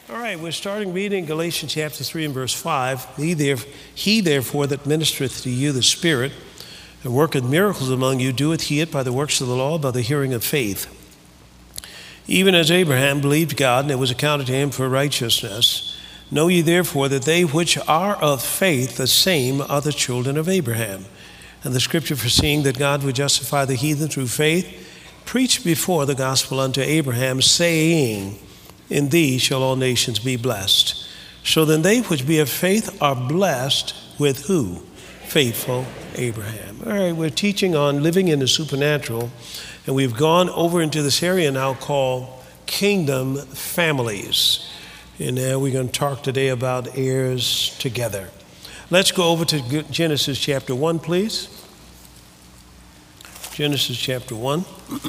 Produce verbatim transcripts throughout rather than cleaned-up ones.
All right, we're starting reading Galatians chapter three and verse five. He, there, he therefore that ministereth to you the Spirit and worketh miracles among you, doeth he it by the works of the law, by the hearing of faith. Even as Abraham believed God, and it was accounted to him for righteousness. Know ye therefore that they which are of faith, the same are the children of Abraham. And the scripture foreseeing that God would justify the heathen through faith, preached before the gospel unto Abraham, saying, in thee shall all nations be blessed. So then they which be of faith are blessed with who? Faithful Abraham. All right, we're teaching on living in the supernatural, and we've gone over into this area now called kingdom families. And now we're going to talk today about heirs together. Let's go over to Genesis chapter one, please. Genesis chapter one.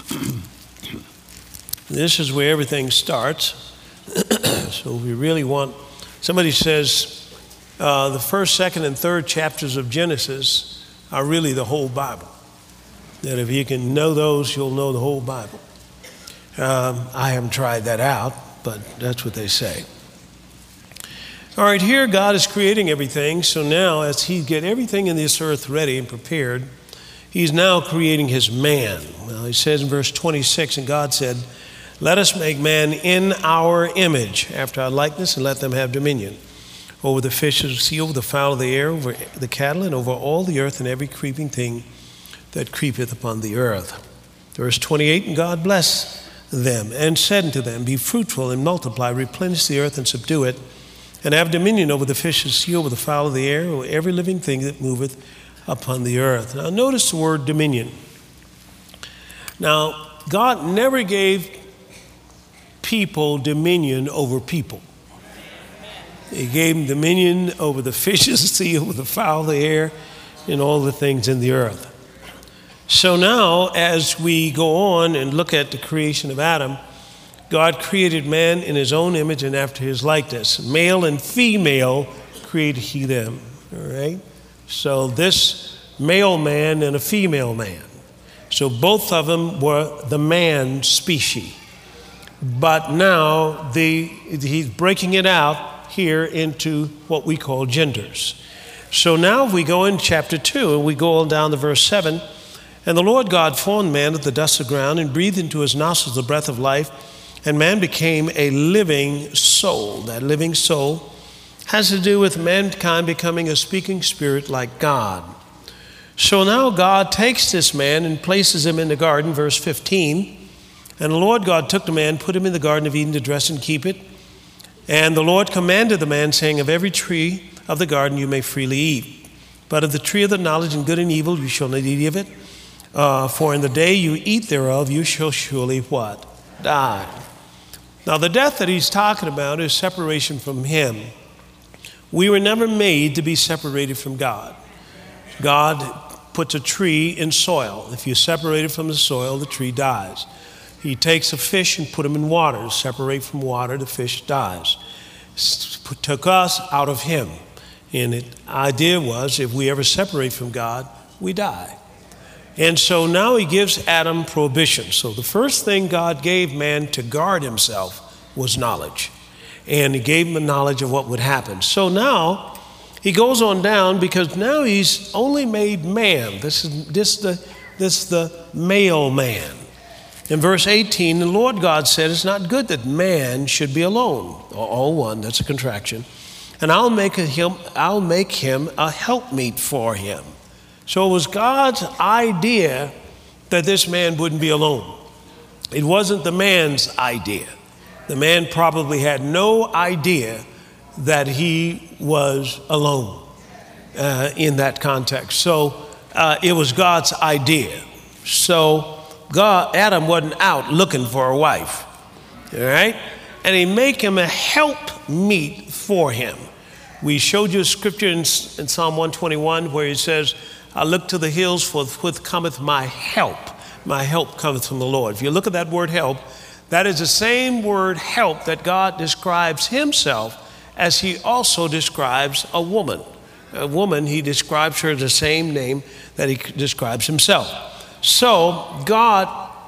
This is where everything starts. So we really want, somebody says uh, the first, second, and third chapters of Genesis are really the whole Bible. That if you can know those, you'll know the whole Bible. Um, I haven't tried that out, but that's what they say. All right, here God is creating everything. So now as he get everything in this earth ready and prepared, he's now creating his man. Well, he says in verse twenty-six, and God said, let us make man in our image, after our likeness, and let them have dominion over the fish of the sea, over the fowl of the air, over the cattle, and over all the earth, and every creeping thing that creepeth upon the earth. Verse twenty-eight, and God blessed them, and said unto them, be fruitful and multiply, replenish the earth and subdue it, and have dominion over the fish of the sea, over the fowl of the air, over every living thing that moveth upon the earth. Now notice the word dominion. Now, God never gave people dominion over people. He gave them dominion over the fish of the sea, over the fowl of the air, and all the things in the earth. So now, as we go on and look at the creation of Adam, God created man in his own image and after his likeness. Male and female created he them. All right? So this male man and a female man. So both of them were the man species. But now the, he's breaking it out here into what we call genders. So now if we go in chapter two and we go on down to verse seven, and the Lord God formed man of the dust of the ground and breathed into his nostrils the breath of life, and man became a living soul. That living soul has to do with mankind becoming a speaking spirit like God. So now God takes this man and places him in the garden, verse fifteen. And the Lord God took the man, put him in the Garden of Eden to dress and keep it. And the Lord commanded the man, saying, of every tree of the garden you may freely eat. But of the tree of the knowledge of good and evil you shall not eat of it. Uh, for in the day you eat thereof you shall surely what? Die. Now the death that he's talking about is separation from him. We were never made to be separated from God. God puts a tree in soil. If you separate it from the soil, the tree dies. He takes a fish and put him in water. Separate from water, the fish dies. Took us out of him. And the idea was if we ever separate from God, we die. And so now he gives Adam prohibition. So the first thing God gave man to guard himself was knowledge. And he gave him a knowledge of what would happen. So now he goes on down because now he's only made man. This is this the this is the male man. In verse eighteen, the Lord God said, it's not good that man should be alone. All one, that's a contraction. And I'll make, a him, I'll make him a helpmeet for him. So it was God's idea that this man wouldn't be alone. It wasn't the man's idea. The man probably had no idea that he was alone uh, in that context. So uh, it was God's idea. So God, Adam wasn't out looking for a wife, all right? And he make him a help meet for him. We showed you a scripture in, in Psalm one twenty-one where he says, I look to the hills for which cometh my help. My help cometh from the Lord. If you look at that word help, that is the same word help that God describes himself as he also describes a woman. A woman, he describes her the same name that he describes himself. So God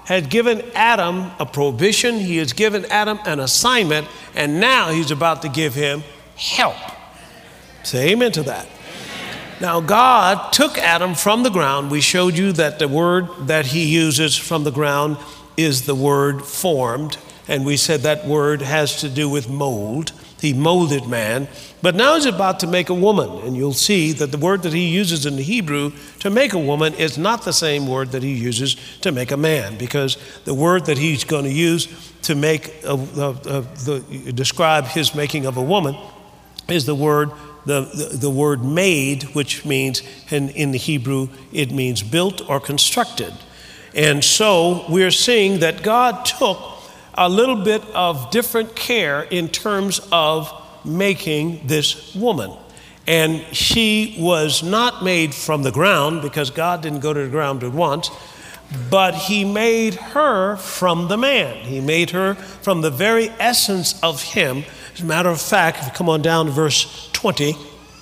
had given Adam a prohibition. He has given Adam an assignment, and now he's about to give him help. Say amen to that. Now, God took Adam from the ground. We showed you that the word that he uses from the ground is the word formed. And we said that word has to do with mold. He molded man. But now he's about to make a woman. And you'll see that the word that he uses in the Hebrew to make a woman is not the same word that he uses to make a man. Because the word that he's going to use to make a, a, a, the, describe his making of a woman is the word The, the, the word made, which means in, in the Hebrew, it means built or constructed. And so we're seeing that God took a little bit of different care in terms of making this woman. And she was not made from the ground, because God didn't go to the ground at once, but he made her from the man. He made her from the very essence of him. As a matter of fact, if you come on down to verse twenty,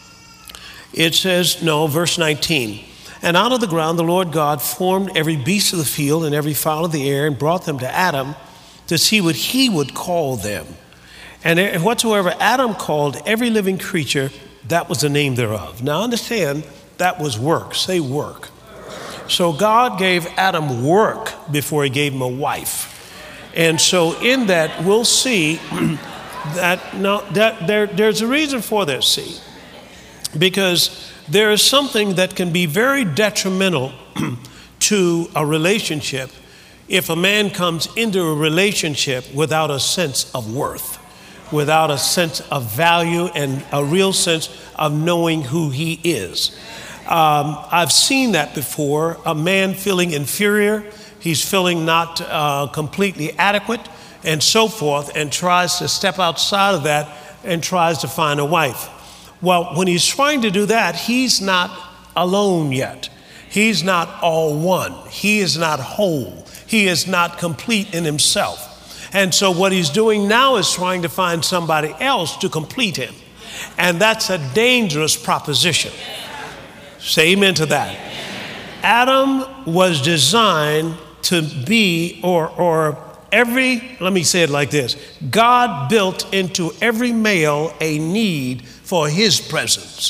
it says, no, verse nineteen. And out of the ground the Lord God formed every beast of the field and every fowl of the air and brought them to Adam to see what he would call them. And whatsoever Adam called every living creature, that was the name thereof. Now understand, that was work. Say work. So God gave Adam work before he gave him a wife. And so in that, we'll see that, no, that there, there's a reason for this, see. Because there is something that can be very detrimental to a relationship if a man comes into a relationship without a sense of worth, without a sense of value and a real sense of knowing who he is. Um, I've seen that before, a man feeling inferior, he's feeling not uh, completely adequate and so forth, and tries to step outside of that and tries to find a wife. Well, when he's trying to do that, he's not alone yet. He's not all one. He is not whole. He is not complete in himself. And so what he's doing now is trying to find somebody else to complete him. And that's a dangerous proposition. Say amen to that. Adam was designed to be, or, or every, let me say it like this. God built into every male a need for his presence.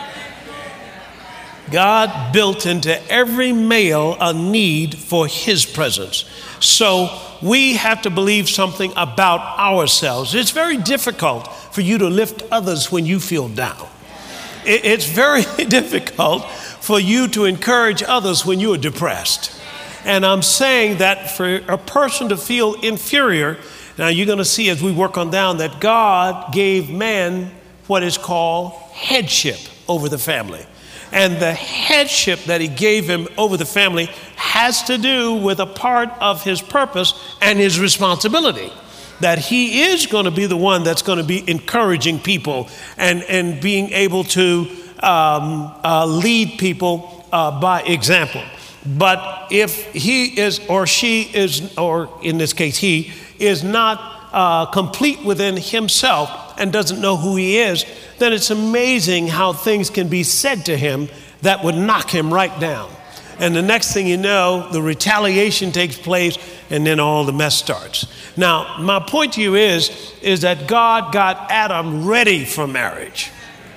God built into every male a need for his presence. So we have to believe something about ourselves. It's very difficult for you to lift others when you feel down. It's very difficult for you to encourage others when you are depressed. And I'm saying that for a person to feel inferior, now you're going to see as we work on down that God gave man what is called headship over the family. And the headship that he gave him over the family has to do with a part of his purpose and his responsibility. That he is going to be the one that's going to be encouraging people and, and being able to um, uh, lead people uh, by example. But if he is, or she is, or in this case he, is not uh, complete within himself and doesn't know who he is, then it's amazing how things can be said to him that would knock him right down. And the next thing you know, the retaliation takes place, and then all the mess starts. Now, my point to you is, is that God got Adam ready for marriage.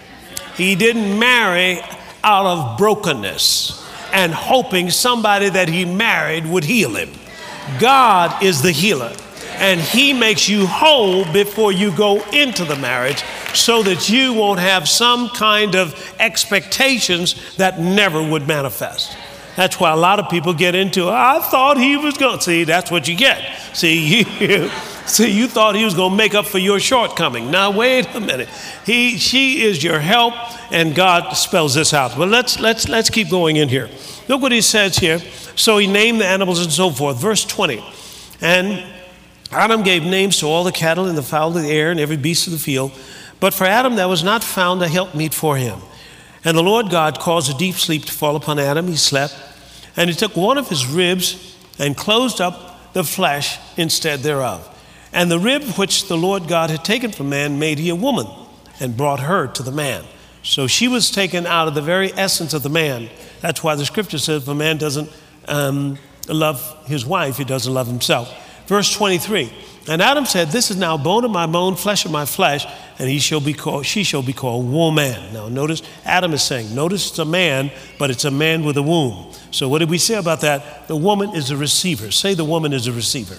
He didn't marry out of brokenness and hoping somebody that he married would heal him. God is the healer, and he makes you whole before you go into the marriage so that you won't have some kind of expectations that never would manifest. That's why a lot of people get into, I thought he was going to. See, that's what you get. See, you, see, you thought he was going to make up for your shortcoming. Now, wait a minute. He, she is your help, and God spells this out. But let's, let's, let's keep going in here. Look what he says here. So he named the animals and so forth. Verse twenty. And Adam gave names to all the cattle and the fowl of the air and every beast of the field. But for Adam there was not found a helpmeet for him. And the Lord God caused a deep sleep to fall upon Adam. He slept, and he took one of his ribs and closed up the flesh instead thereof. And the rib which the Lord God had taken from man made he a woman, and brought her to the man. So she was taken out of the very essence of the man. That's why the scripture says if a man doesn't um, love his wife, he doesn't love himself. Verse twenty-three, and Adam said, this is now bone of my bone, flesh of my flesh, and he shall be called, she shall be called woman. Now notice, Adam is saying, notice it's a man, but it's a man with a womb. So what did we say about that? The woman is a receiver. Say the woman is a receiver.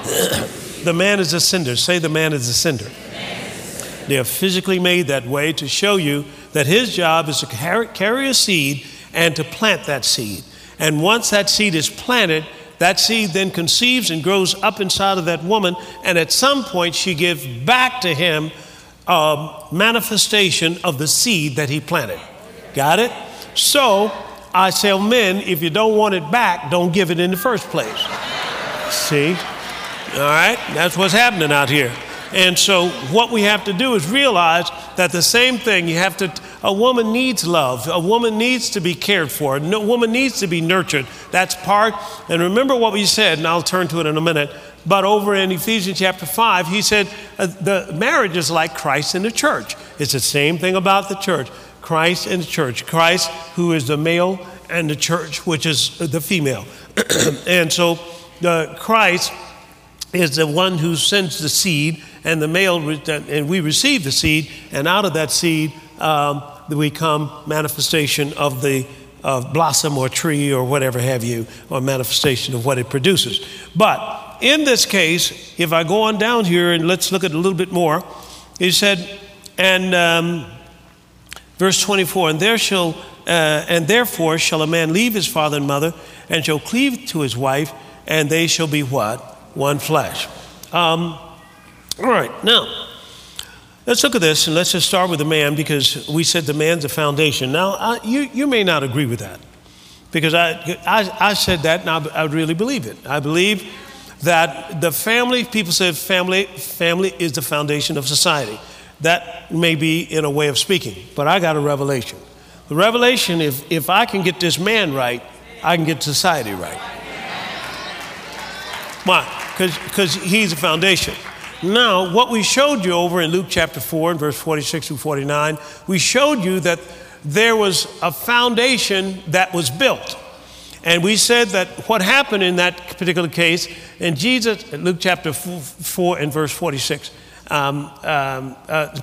The man is a sender. Say the man is a sender. They are physically made that way to show you that his job is to carry, carry a seed and to plant that seed. And once that seed is planted, that seed then conceives and grows up inside of that woman. And at some point, she gives back to him a manifestation of the seed that he planted. Got it? So I tell men, if you don't want it back, don't give it in the first place. See? All right? That's what's happening out here. And so what we have to do is realize that the same thing, you have to, a woman needs love. A woman needs to be cared for. A woman needs to be nurtured. That's part. And remember what we said, and I'll turn to it in a minute. But over in Ephesians chapter five, he said uh, the marriage is like Christ and the church. It's the same thing about the church. Christ and the church. Christ, who is the male, and the church, which is the female. And so uh, Christ is the one who sends the seed, and the male, and we receive the seed, and out of that seed um, we come manifestation of the of blossom or tree or whatever have you, or manifestation of what it produces. But in this case, if I go on down here and let's look at it a little bit more, he said, and um, verse twenty-four, and there shall uh, and therefore shall a man leave his father and mother, and shall cleave to his wife, and they shall be what? One flesh. Um, all right, now, let's look at this, and let's just start with the man, because we said the man's the foundation. Now, I, you, you may not agree with that, because I, I, I said that, and I, I really believe it. I believe that the family, people say family, family is the foundation of society. That may be in a way of speaking, but I got a revelation. The revelation, if, if I can get this man right, I can get society right. Why? Because he's a foundation. Now, what we showed you over in Luke chapter four and verse forty-six through forty-nine, we showed you that there was a foundation that was built. And we said that what happened in that particular case, and Jesus, Luke chapter four and verse forty-six, um, um, uh,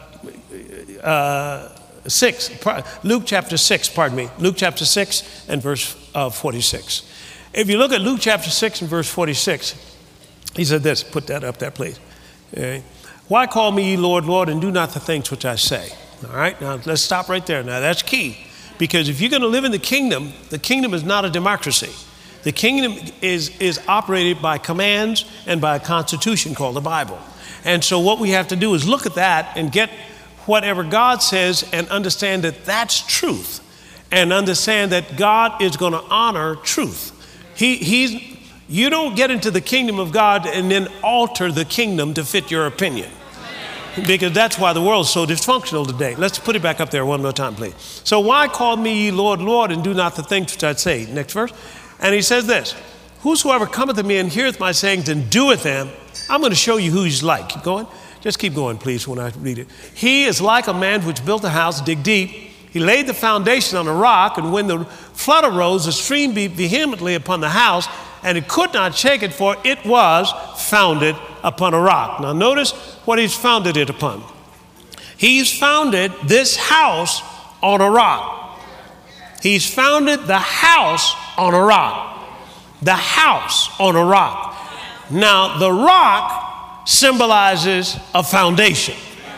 uh, six, Luke chapter six, pardon me, Luke chapter six and verse uh, forty-six. If you look at Luke chapter six and verse forty-six, he said this, put that up there, please. Okay. Why call me ye Lord, Lord, and do not the things which I say? All right, now let's stop right there. Now that's key, because if you're going to live in the kingdom, the kingdom is not a democracy. The kingdom is, is operated by commands and by a constitution called the Bible. And so what we have to do is look at that and get whatever God says and understand that that's truth, and understand that God is going to honor truth. He, he's You don't get into the kingdom of God and then alter the kingdom to fit your opinion, because that's why the world is so dysfunctional today. Let's put it back up there one more time, please. So why call me ye Lord, Lord, and do not the things which I say? Next verse. And he says this, whosoever cometh to me and heareth my sayings and doeth them, I'm going to show you who he's like. Keep going. Just keep going, please, when I read it. He is like a man which built a house, dig deep. He laid the foundation on a rock, and when the flood arose, the stream beat vehemently upon the house, and it could not shake it, for it was founded upon a rock. Now notice what he's founded it upon. He's founded this house on a rock. He's founded the house on a rock. The house on a rock. Now the rock symbolizes a foundation.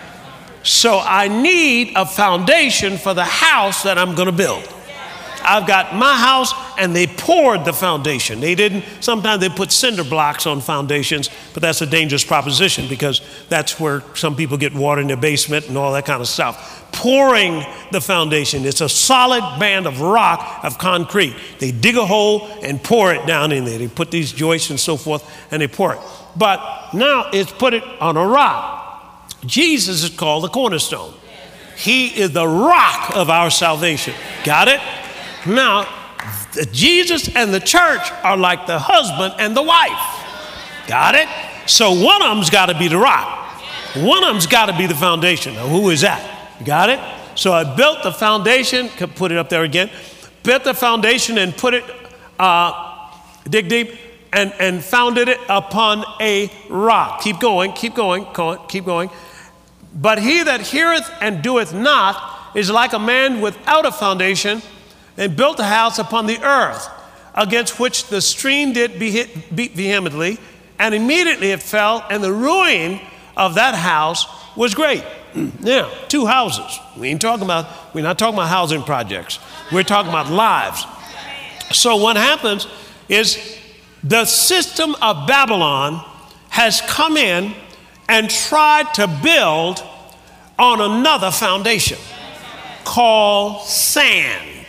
So I need a foundation for the house that I'm going to build. I've got my house, and they poured the foundation. They didn't, sometimes they put cinder blocks on foundations, but that's a dangerous proposition, because that's where some people get water in their basement and all that kind of stuff. Pouring the foundation. It's a solid band of rock, of concrete. They dig a hole and pour it down in there. They put these joists and so forth, and they pour it. But now it's put it on a rock. Jesus is called the cornerstone. He is the rock of our salvation. Got it? Now, Jesus and the church are like the husband and the wife. Got it? So one of them's got to be the rock. One of them's got to be the foundation. Now, who is that? Got it? So I built the foundation, put it up there again, built the foundation and put it, uh, dig deep, and, and founded it upon a rock. Keep going, keep going, keep going. But he that heareth and doeth not is like a man without a foundation, and built a house upon the earth, against which the stream did beat vehemently, and immediately it fell, and the ruin of that house was great. Now, two houses. We ain't talking about, we're not talking about housing projects. We're talking about lives. So what happens is the system of Babylon has come in and tried to build on another foundation called sand.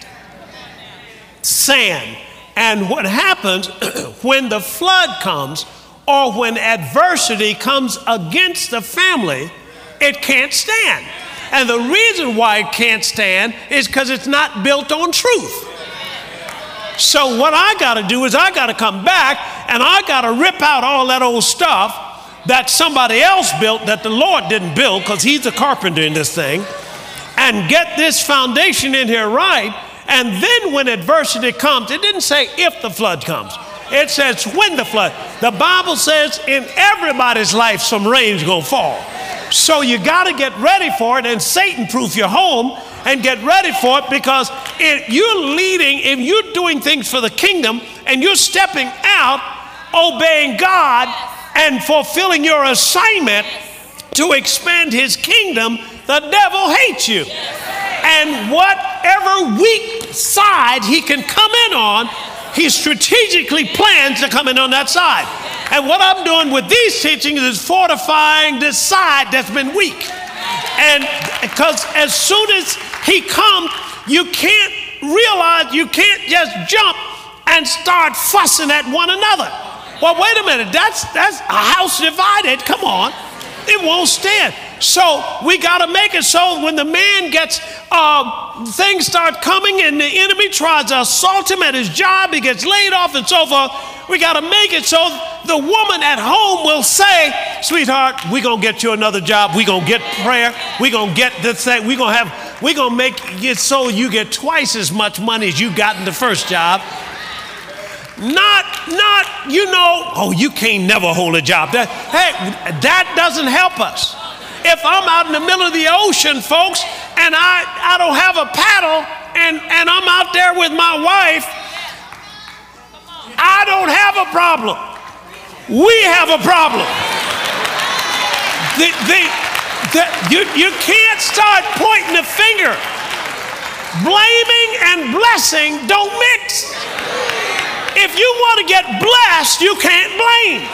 Sand. And what happens when the flood comes or when adversity comes against the family, it can't stand. And the reason why it can't stand is because it's not built on truth. So what I got to do is I got to come back and I got to rip out all that old stuff that somebody else built that the Lord didn't build, because he's the carpenter in this thing, and get this foundation in here right. And then when adversity comes, it didn't say if the flood comes. It says when the flood. The Bible says in everybody's life some rain's going to fall. So you got to get ready for it and Satan-proof your home and get ready for it, because if you're leading, if you're doing things for the kingdom and you're stepping out, obeying God and fulfilling your assignment to expand his kingdom, the devil hates you. And whatever weak side he can come in on, he strategically plans to come in on that side. And what I'm doing with these teachings is fortifying this side that's been weak. And because as soon as he comes, you can't realize, you can't just jump and start fussing at one another. Well, wait a minute, that's, that's a house divided. Come on, it won't stand. So we got to make it so when the man gets, uh, things start coming and the enemy tries to assault him at his job, he gets laid off and so forth. We got to make it so the woman at home will say, sweetheart, we're going to get you another job. We're going to get prayer. We're going to get this thing. We're going to have, we're going to make it so you get twice as much money as you got in the first job. Not, not, you know, oh, you can't never hold a job. That, hey, that doesn't help us. If I'm out in the middle of the ocean, folks, and I, I don't have a paddle, and, and I'm out there with my wife, I don't have a problem. We have a problem. The, the, the, you, you can't start pointing the finger. Blaming and blessing don't mix. If you want to get blessed, you can't blame.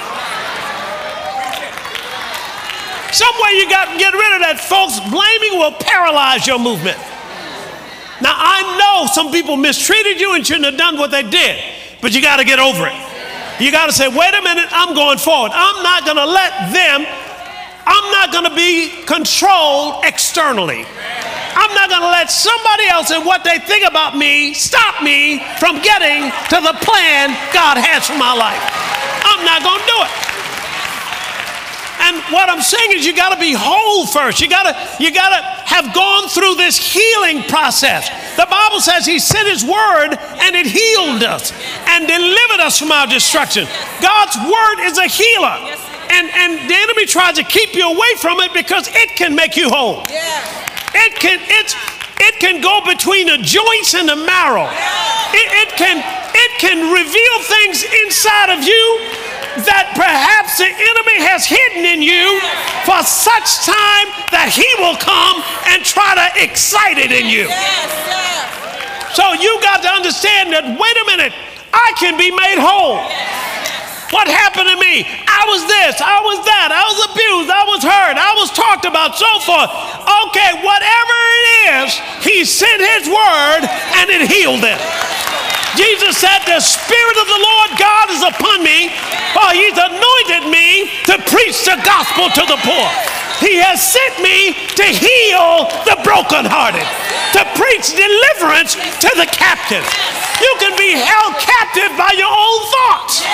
Some way you got to get rid of that, folks. Blaming will paralyze your movement. Now, I know some people mistreated you and shouldn't have done what they did, but you got to get over it. You got to say, wait a minute, I'm going forward. I'm not going to let them, I'm not going to be controlled externally. I'm not going to let somebody else and what they think about me stop me from getting to the plan God has for my life. I'm not going to do it. And what I'm saying is you got to be whole first. You got to you got to have gone through this healing process. The Bible says he sent his word and it healed us and delivered us from our destruction. God's word is a healer. And, and the enemy tries to keep you away from it because it can make you whole. It can, it's, it can go between the joints and the marrow. It, it, can, it can reveal things inside of you that perhaps the enemy has hidden in you for such time that he will come and try to excite it in you. So you got to understand that, wait a minute, I can be made whole. What happened to me? I was this, I was that, I was abused, I was hurt, I was talked about, so forth. Okay, whatever it is, he sent his word and it healed them. Jesus said, the Spirit of the Lord God is upon me, for he's anointed me to preach the gospel to the poor. He has sent me to heal the brokenhearted, to preach deliverance to the captive. You can be held captive by your own thoughts.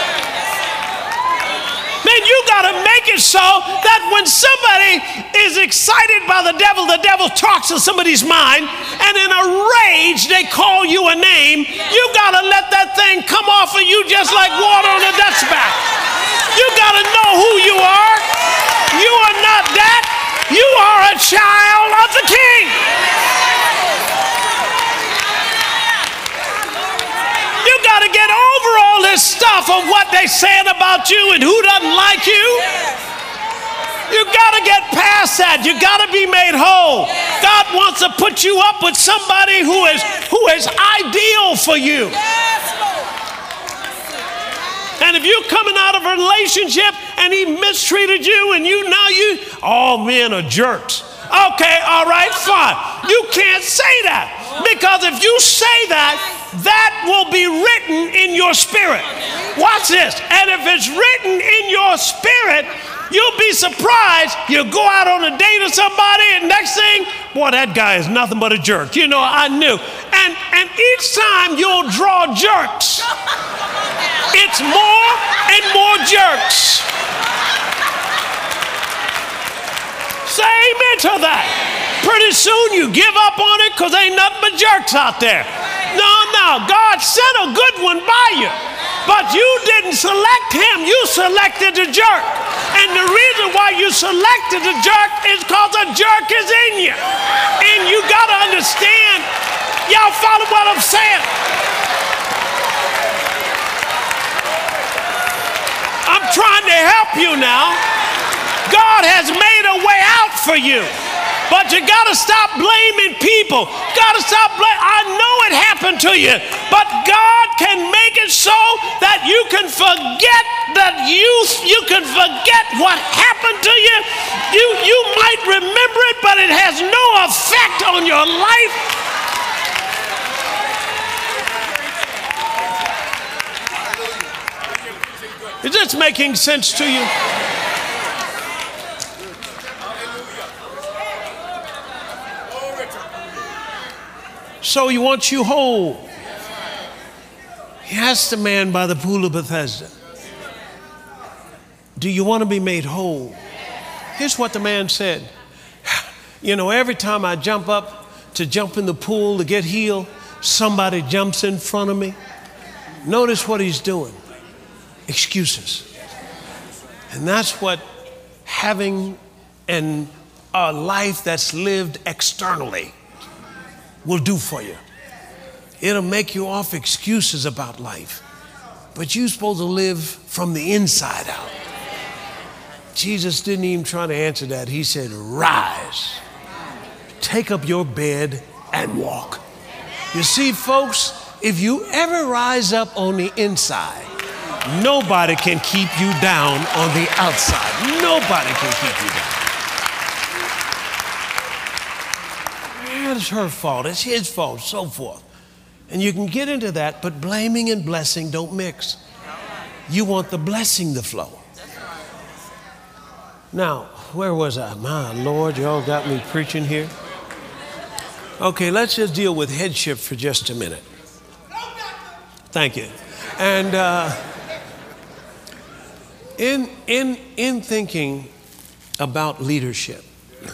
Man, you got to make it so that when somebody is excited by the devil, the devil talks to somebody's mind, and in a rage, they call you a name. You got to let that thing come off of you just like water on a duck's back. You got to know who you are. You are not that. You are a child of the King. You got to get over all this stuff of what they saying about you and who doesn't like you. You got to get past that. You got to be made whole. God wants to put you up with somebody who is who is ideal for you. And if you're coming out of a relationship and he mistreated you and you now you, all men are jerks. Okay, all right, fine. You can't say that, because if you say that, that will be written in your spirit. Watch this. And if it's written in your spirit, you'll be surprised. You go out on a date with somebody, and next thing, boy, that guy is nothing but a jerk. You know, I knew. And, and each time you'll draw jerks. It's more and more jerks. Say amen to that. Pretty soon you give up on it because ain't nothing but jerks out there. No, no, God sent a good one by you, but you didn't select him. You selected the jerk. And the reason why you selected the jerk is because a jerk is in you. And you got to understand. Y'all follow what I'm saying? I'm trying to help you now. God has made a way out for you. But you got to stop blaming people. Got to stop blaming. I know it happened to you, but God can make it so that you can forget that you, you can forget what happened to you. You, you might remember it, but it has no effect on your life. Is this making sense to you? So he wants you whole. He asked the man by the pool of Bethesda, do you want to be made whole? Here's what the man said. You know, every time I jump up to jump in the pool to get healed, somebody jumps in front of me. Notice what he's doing. Excuses. And that's what having an, a life that's lived externally will do for you. It'll make you off excuses about life. But you're supposed to live from the inside out. Jesus didn't even try to answer that. He said, rise, take up your bed and walk. You see, folks, if you ever rise up on the inside, nobody can keep you down on the outside. Nobody can keep you down. It's her fault, it's his fault, so forth. And you can get into that, but blaming and blessing don't mix. You want the blessing to flow. Now, where was I? My Lord, y'all got me preaching here. Okay, let's just deal with headship for just a minute. Thank you. And uh, in, in, in thinking about leadership,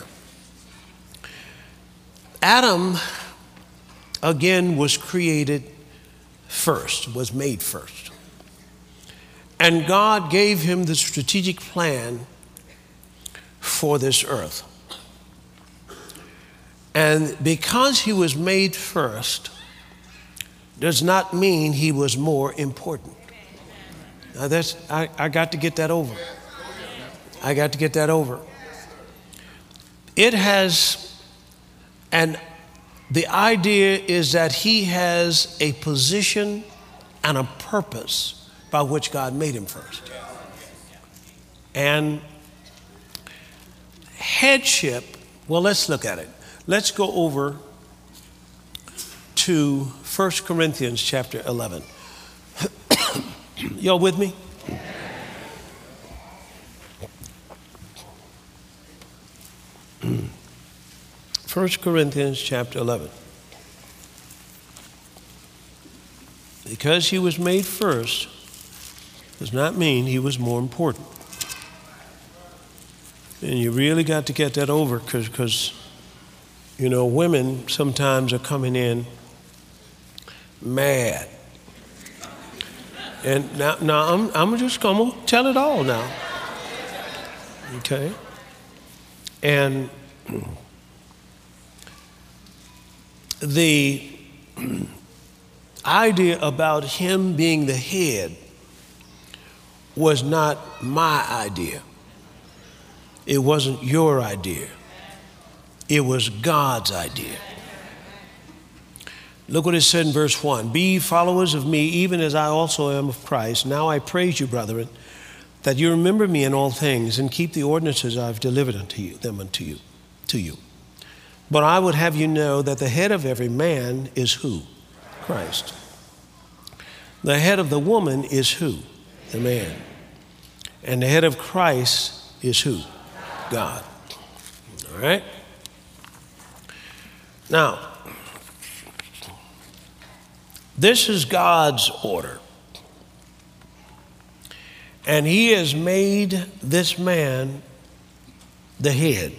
Adam, again, was created first, was made first. And God gave him the strategic plan for this earth. And because he was made first, does not mean he was more important. Now that's, I, I got to get that over. I got to get that over. It has... And the idea is that he has a position and a purpose by which God made him first. And headship, well, let's look at it. Let's go over to First Corinthians chapter eleven. Y'all with me? First Corinthians chapter eleven. Because he was made first does not mean he was more important. And you really got to get that over because, because, you know, women sometimes are coming in mad. And now, now I'm, I'm just going to tell it all now. Okay? And the idea about him being the head was not my idea. It wasn't your idea. It was God's idea. Look what it said in verse one. Be ye followers of me, even as I also am of Christ. Now I praise you, brethren, that you remember me in all things and keep the ordinances I've delivered unto you, them unto you, to you. But I would have you know that the head of every man is who? Christ. The head of the woman is who? The man. And the head of Christ is who? God. All right? Now, this is God's order. And he has made this man the head.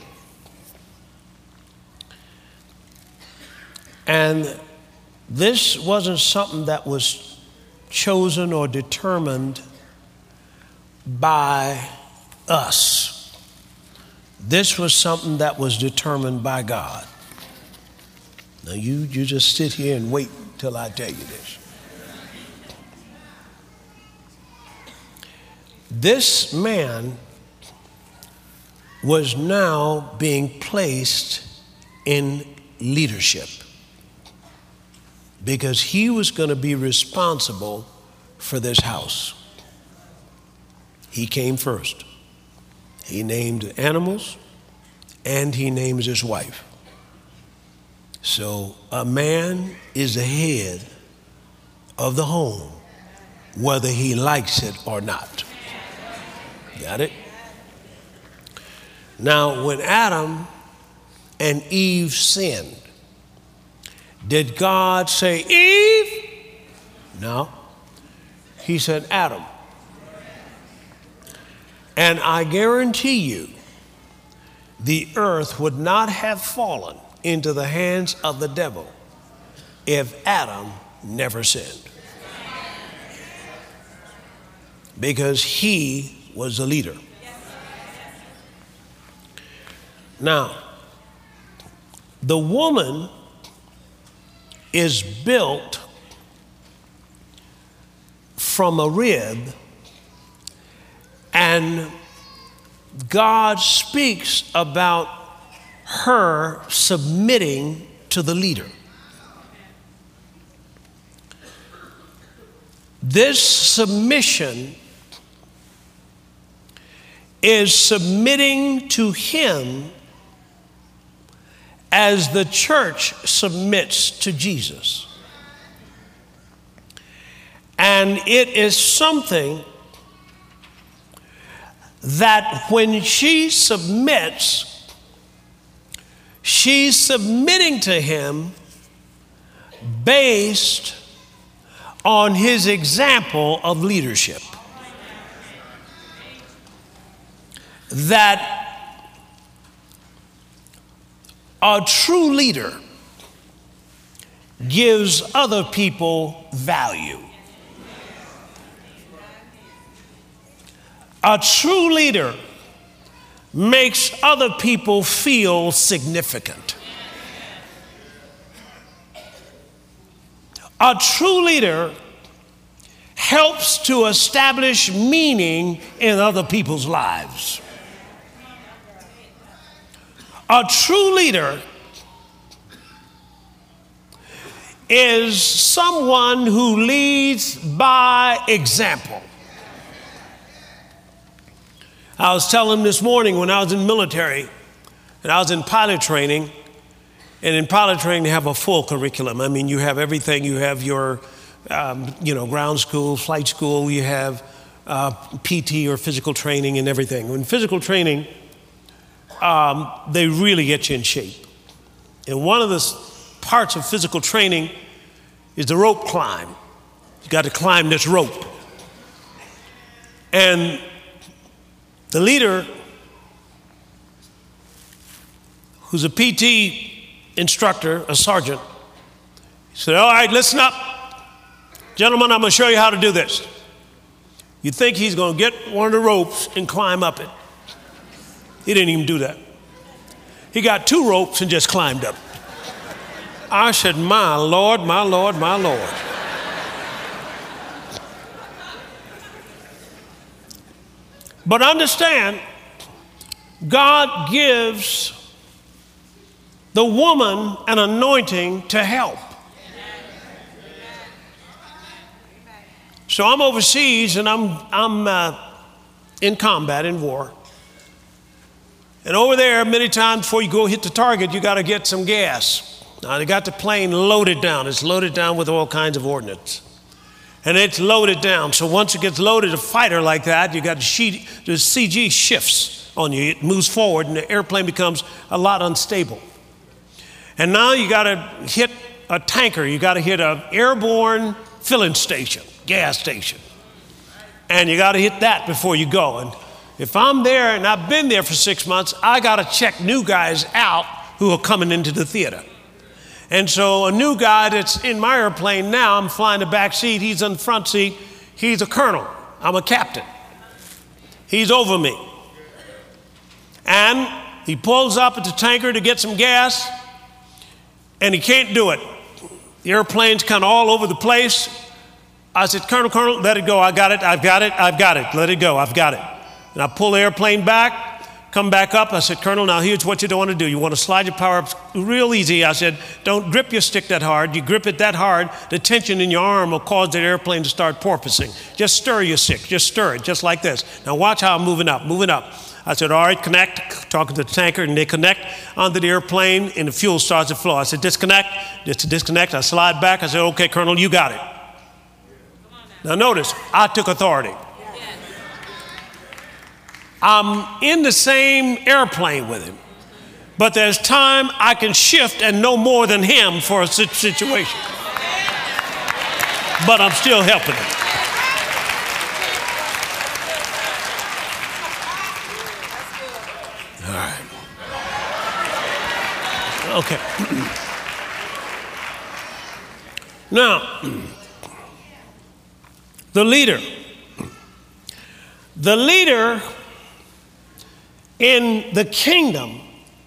And this wasn't something that was chosen or determined by us. This was something that was determined by God. Now you, you just sit here and wait till I tell you this. This man was now being placed in leadership because he was going to be responsible for this house. He came first. He named animals and he names his wife. So a man is the head of the home, whether he likes it or not. Got it? Now, when Adam and Eve sinned, did God say, Eve? No. He said, Adam. And I guarantee you, the earth would not have fallen into the hands of the devil if Adam never sinned. Because he was the leader. Now, the woman is built from a rib, and God speaks about her submitting to the leader. This submission is submitting to him as the church submits to Jesus. And it is something that when she submits, she's submitting to him based on his example of leadership. That a true leader gives other people value. A true leader makes other people feel significant. A true leader helps to establish meaning in other people's lives. A true leader is someone who leads by example. I was telling them this morning when I was in the military and I was in pilot training, and in pilot training they have a full curriculum. I mean, you have everything. You have your, um, you know, ground school, flight school. You have uh, P T or physical training and everything. In physical training, um, they really get you in shape. And one of the parts of physical training is the rope climb. You got to climb this rope. And the leader who's a P T instructor, a sergeant. He said, all right, listen up. Gentlemen, I'm going to show you how to do this. You think he's going to get one of the ropes and climb up it. He didn't even do that. He got two ropes and just climbed up. I said, my Lord, my Lord, my Lord. But understand, God gives the woman an anointing to help. So I'm overseas and I'm, I'm uh, in combat, in war. And over there, many times before you go hit the target, you got to get some gas. Now, they got the plane loaded down. It's loaded down with all kinds of ordnance. And it's loaded down. So once it gets loaded, a fighter like that, you got the, sheet, the C G shifts on you. It moves forward and the airplane becomes a lot unstable. And now you got to hit a tanker. You got to hit an airborne filling station, gas station. And you got to hit that before you go. And if I'm there and I've been there for six months, I got to check new guys out who are coming into the theater. And so a new guy that's in my airplane now, I'm flying the back seat, he's in the front seat, he's a colonel, I'm a captain. He's over me. And he pulls up at the tanker to get some gas, and he can't do it. The airplane's kind of all over the place. I said, Colonel, Colonel, let it go, I got it, I've got it, I've got it, let it go, I've got it. And I pull the airplane back, come back up. I said, Colonel, now here's what you don't want to do. You want to slide your power up real easy. I said, don't grip your stick that hard. You grip it that hard, the tension in your arm will cause the airplane to start porpoising. Just stir your stick, just stir it, just like this. Now watch how I'm moving up, moving up. I said, all right, connect, talking to the tanker, and they connect onto the airplane, and the fuel starts to flow. I said, disconnect, just disconnect. I slide back. I said, okay, Colonel, you got it. Now notice, I took authority. I'm in the same airplane with him, but there's time I can shift and know more than him for a situation. But I'm still helping him. All right. Okay. Now, the leader. The leader in the kingdom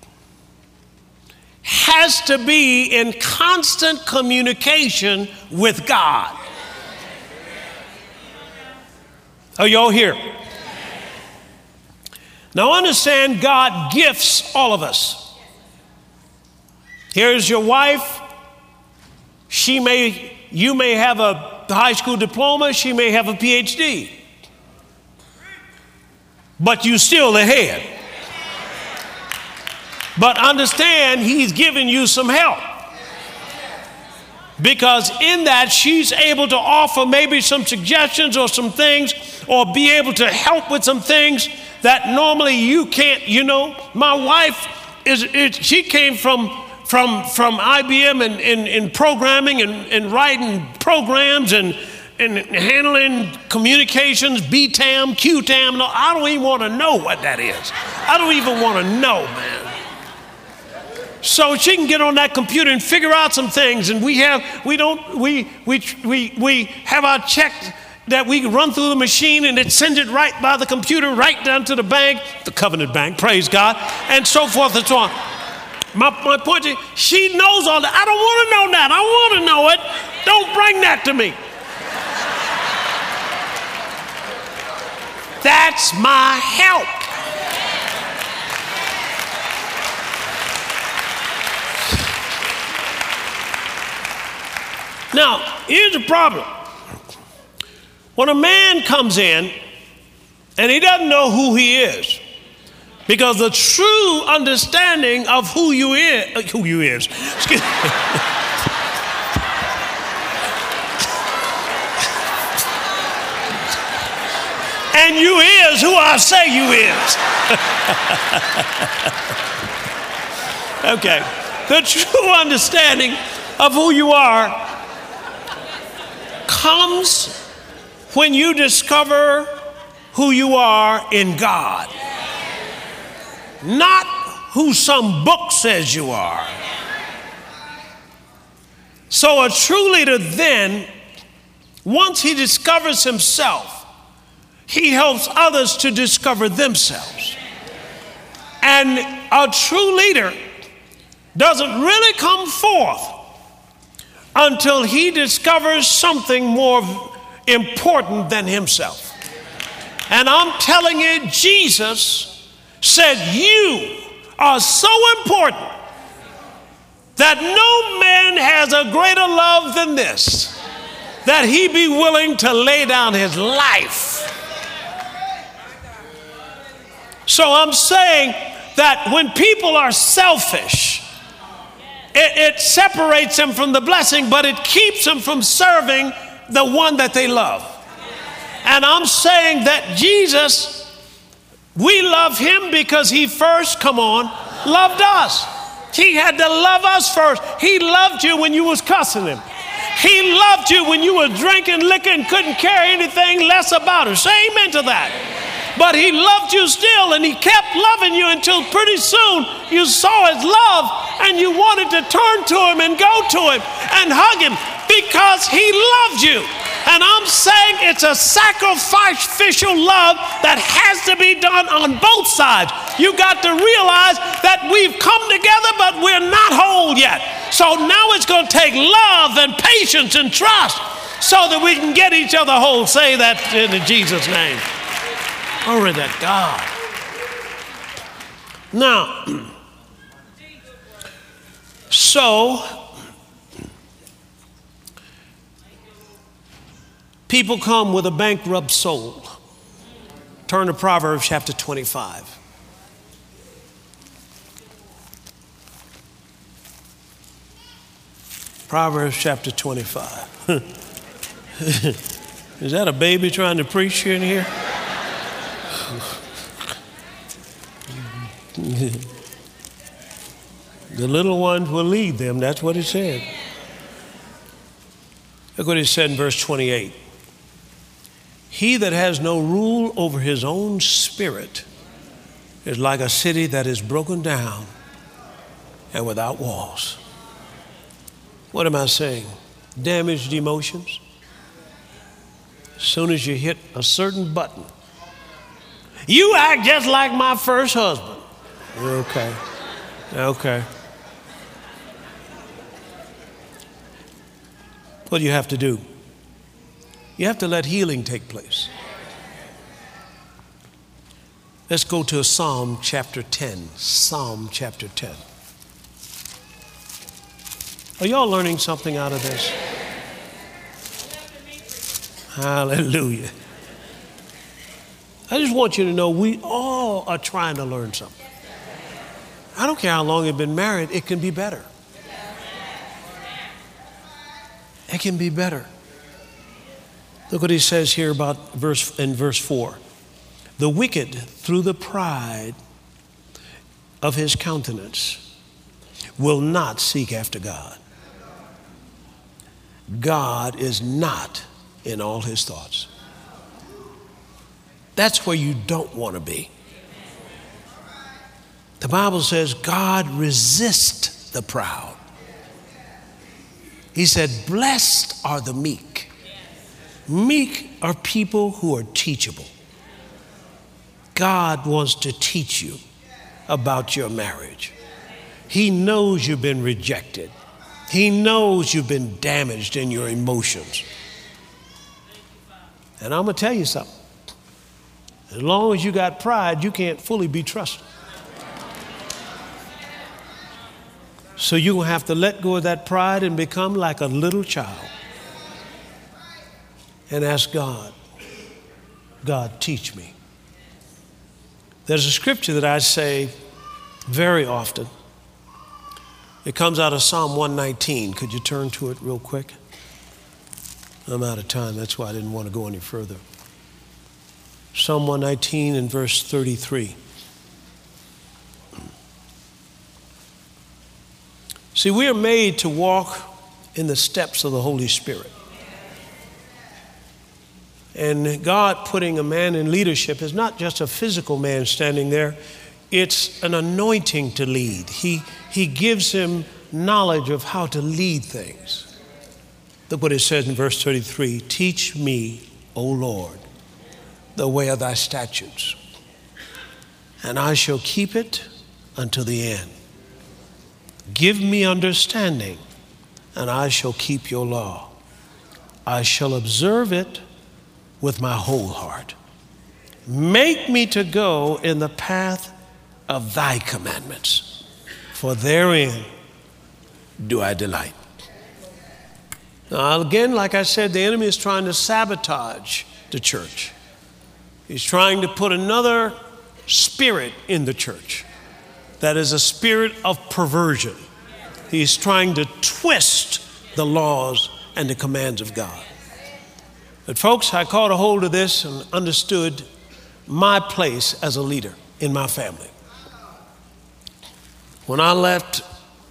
has to be in constant communication with God. Are y'all here? Now understand, God gifts all of us. Here's your wife. She may, you may have a high school diploma. She may have a P H D. But you still the head. But understand, he's giving you some help. Because in that, she's able to offer maybe some suggestions or some things, or be able to help with some things that normally you can't. You know, my wife, is, is she came from, from, from I B M and in, in programming and, and writing programs and, and handling communications, B TAM, Q TAM. No, I don't even want to know what that is. I don't even want to know, man. So she can get on that computer and figure out some things, and we have we don't we we we we have our check that we run through the machine, and it sends it right by the computer right down to the bank, the Covenant Bank, praise God, and so forth and so on. My my point is, she knows all that. I don't want to know that. I want to know it. Don't bring that to me. That's my help. Now, here's the problem. When a man comes in and he doesn't know who he is, because the true understanding of who you is, who you is, excuse me. And you is who I say you is. Okay. The true understanding of who you are comes when you discover who you are in God, not who some book says you are. So a true leader then, once he discovers himself, he helps others to discover themselves. And a true leader doesn't really come forth until he discovers something more important than himself. And I'm telling you, Jesus said, you are so important that no man has a greater love than this, that he be willing to lay down his life. So I'm saying that when people are selfish, it, it separates them from the blessing, but it keeps them from serving the one that they love. And I'm saying that Jesus, we love him because he first, come on, loved us. He had to love us first. He loved you when you was cussing him. He loved you when you were drinking liquor and couldn't care anything less about it. Say amen to that. But he loved you still, and he kept loving you until pretty soon you saw his love and you wanted to turn to him and go to him and hug him because he loved you. And I'm saying it's a sacrificial love that has to be done on both sides. You got to realize that we've come together, but we're not whole yet. So now it's going to take love and patience and trust so that we can get each other whole. Say that in Jesus' name. Glory to God. Now, so people come with a bankrupt soul. Turn to Proverbs chapter twenty-five. Proverbs chapter twenty-five. Is that a baby trying to preach in here? The little ones will lead them. That's what it said. Look what it said in verse twenty-eight. He that has no rule over his own spirit is like a city that is broken down and without walls. What am I saying? Damaged emotions. As soon as you hit a certain button, you act just like my first husband. Okay. Okay. What do you have to do? You have to let healing take place. Let's go to Psalm chapter ten. Psalm chapter ten. Are y'all learning something out of this? Hallelujah. I just want you to know we all are trying to learn something. I don't care how long you've been married, it can be better. It can be better. Look what he says here about verse in verse four. The wicked, through the pride of his countenance, will not seek after God. God is not in all his thoughts. That's where you don't want to be. The Bible says God resists the proud. He said, blessed are the meek. Meek are people who are teachable. God wants to teach you about your marriage. He knows you've been rejected. He knows you've been damaged in your emotions. And I'm going to tell you something. As long as you got pride, you can't fully be trusted. So you're going to have to let go of that pride and become like a little child. And ask God, God, teach me. There's a scripture that I say very often. It comes out of Psalm one nineteen. Could you turn to it real quick? I'm out of time. That's why I didn't want to go any further. Psalm one nineteen and verse thirty-three. See, we are made to walk in the steps of the Holy Spirit. And God putting a man in leadership is not just a physical man standing there. it's an anointing to lead. He, he gives him knowledge of how to lead things. Look what it says in verse thirty-three. Teach me, O Lord, the way of thy statutes, and I shall keep it until the end. Give me understanding, and I shall keep your law. I shall observe it with my whole heart. Make me to go in the path of thy commandments, for therein do I delight. Now, again, like I said, the enemy is trying to sabotage the church. He's trying to put another spirit in the church. That is a spirit of perversion. He's trying to twist the laws and the commands of God. But folks, I caught a hold of this and understood my place as a leader in my family. When I left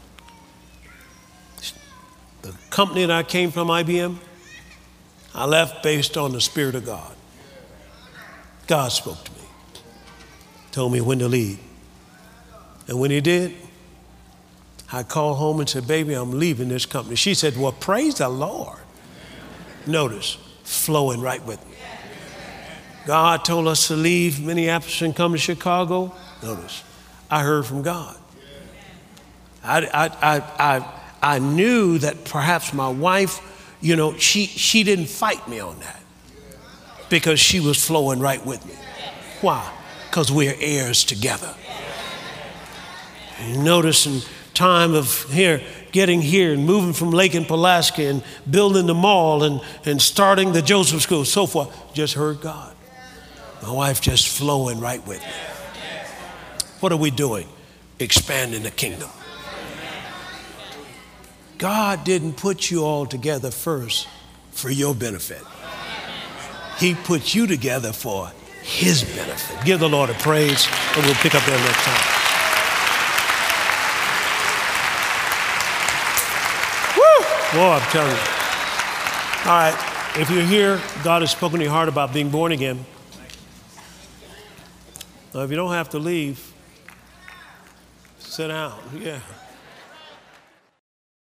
the company that I came from, I B M, I left based on the Spirit of God. God spoke to me, told me when to leave. And when he did, I called home and said, baby, I'm leaving this company. She said, well, praise the Lord. Notice, flowing right with me. God told us to leave Minneapolis and come to Chicago. Notice, I heard from God. I, I, I, I, I knew that perhaps my wife, you know, she, she didn't fight me on that because she was flowing right with me. Why? Because we're heirs together. And notice in time of here, getting here and moving from Lake and Pulaski and building the mall and, and starting the Joseph School, so forth, just heard God. My wife just flowing right with me. What are we doing? Expanding the kingdom. God didn't put you all together first for your benefit. He put you together for his benefit. Give the Lord a praise, and we'll pick up there next time. Woo! Boy, I'm telling you. All right, if you're here, God has spoken to your heart about being born again. Now, if you don't have to leave, sit down. Yeah.